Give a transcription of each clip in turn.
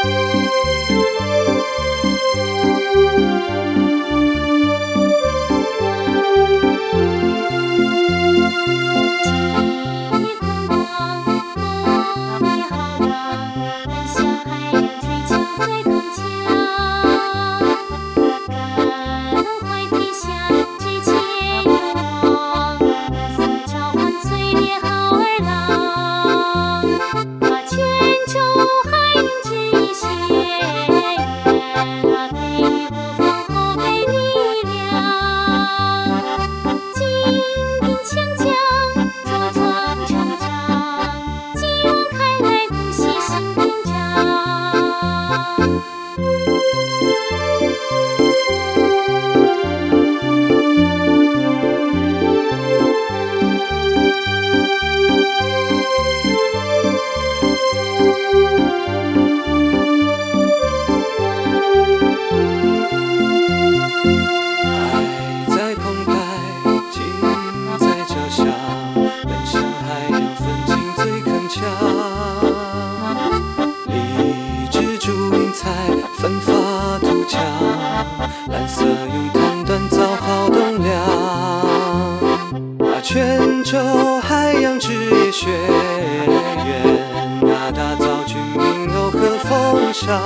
奋发图强，蓝色用弹断造好栋梁，把泉州海洋职业学院打造军民柔和风尚。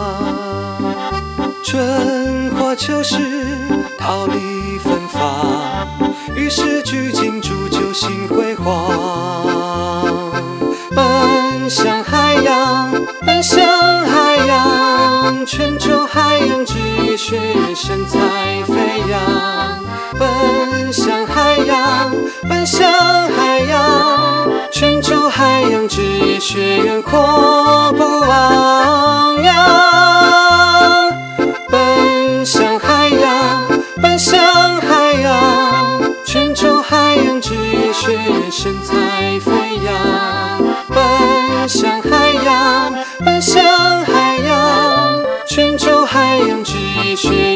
春华秋实，桃李芬芳，于是举金铸就新辉煌。奔向海洋，奔向海洋，泉州海洋职业学院神采飞扬。奔向海洋，奔向海洋，泉州海洋职业学院阔步昂扬。奔向海洋，奔向海洋，泉州海洋职业学院神采飞扬。奔向海洋，奔向海洋，泉州海洋职业学院